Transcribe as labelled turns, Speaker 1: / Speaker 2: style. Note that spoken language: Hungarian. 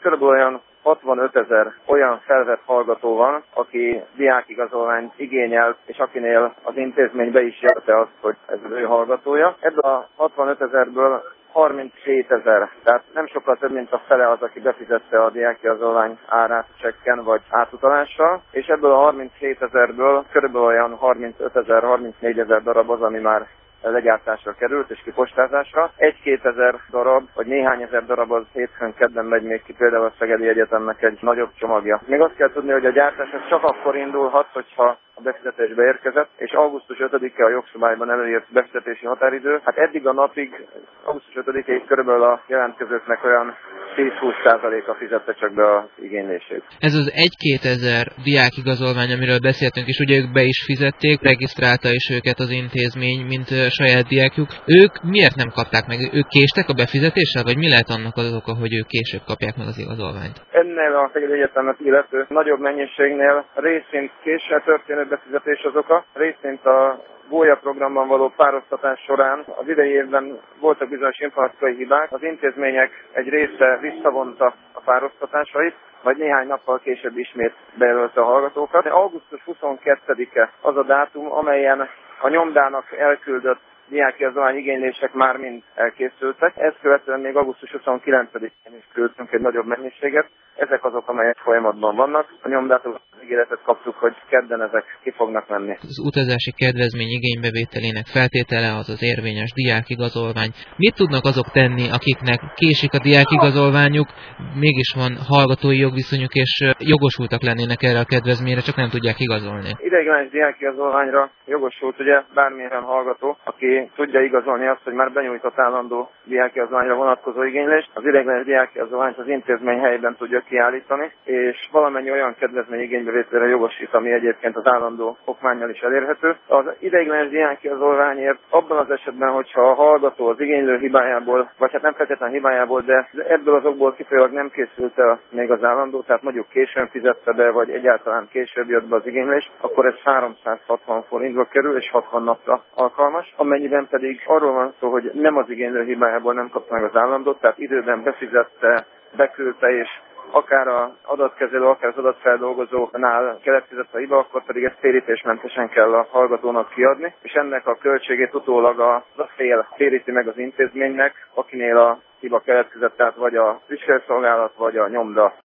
Speaker 1: körülbelül olyan 65 000 olyan felvett hallgató van, aki diákigazolványt igényel, és akinél az intézmény be is jelölte azt, hogy ez az ő hallgatója. Ebből a 65 000-ből 37 000, tehát nem sokkal több, mint a fele az, aki befizette a diákigazolvány árát csekken vagy átutalással, és ebből a 37 000-ből körülbelül olyan 35 000, 34 000 darab az, ami már legyártásra került és kipostázásra. 1-2 ezer darab, vagy néhány ezer darab az hétfőn kedden megy még ki, például a Szegedi Egyetemnek egy nagyobb csomagja. Még azt kell tudni, hogy a gyártás ez csak akkor indulhat, hogyha a befizetésbe érkezett, és augusztus 5-e a jogszabályban előírt befizetési határidő. Hát eddig a napig, augusztus 5-ig körülbelül a jelentkezőknek olyan 10-20%-a fizette csak be az igénylését.
Speaker 2: Ez az 1-2 ezer diákigazolvány, amiről beszéltünk, és ugye ők be is fizették, regisztrálta is őket az intézmény, mint saját diákjuk. Ők miért nem kapták meg? Ők késtek a befizetéssel, vagy mi lehet annak az oka, hogy ők később kapják meg az igazolványt?
Speaker 1: Ennél a Szegedi Egyetemet illető nagyobb mennyiségnél részint késsel történő befizetés az oka, részint a Gólya programban való párosztatás során az idei évben voltak bizonyos informatikai hibák, az intézmények egy része visszavonta a párosztatásait, vagy néhány nappal később ismét bejelölte a hallgatókat. Augusztus 22-e az a dátum, amelyen a nyomdának elküldött diákigazolvány igénylések már mind elkészültek. Ezt követően még augusztus 29-én is küldtünk egy nagyobb mennyiséget. Ezek azok, amelyek folyamatban vannak. A nyomdától az ígéretet kaptuk, hogy kedden ezek ki fognak menni.
Speaker 2: Az utazási kedvezmény igénybevételének feltétele az az érvényes diákigazolvány. Mit tudnak azok tenni, akiknek késik a diákigazolványuk, mégis van hallgatói jogviszonyuk, és jogosultak lennének erre a kedvezményre, csak nem tudják igazolni?
Speaker 1: Ideiglenes diákigazolványra jogosult ugye bármilyen hallgató, aki tudja igazolni azt, hogy már benyújtott állandó diákigazolványra vonatkozó igénylést. Az ideiglenes diákigazolványt az intézmény helyben tudja kiállítani, és valamennyi olyan kedvezmény igénybevételre jogosít, ami egyébként az állandó okmánnyal is elérhető. Az ideiglenes diákigazolványért abban az esetben, hogyha a hallgató az igénylő hibájából, vagy hát nem feltétlenül hibájából, de ebből az okból kifolyólag nem készült el még az állandó, tehát mondjuk későn fizette be, vagy egyáltalán később jött be az igénylés, akkor ez 360 forintba kerül, és 60 napra alkalmas. Amennyiben pedig arról van szó, hogy nem az igénylő hibájából nem kapta meg az állandót, tehát időben befizette, beküldte, és akár az adatkezelő, akár az adatfeldolgozónál keletkezett a hiba, akkor pedig ezt térítésmentesen kell a hallgatónak kiadni, és ennek a költségét utólag a fél téríti meg az intézménynek, akinél a hiba keletkezett, tehát vagy a ügyfélszolgálat, vagy a nyomda.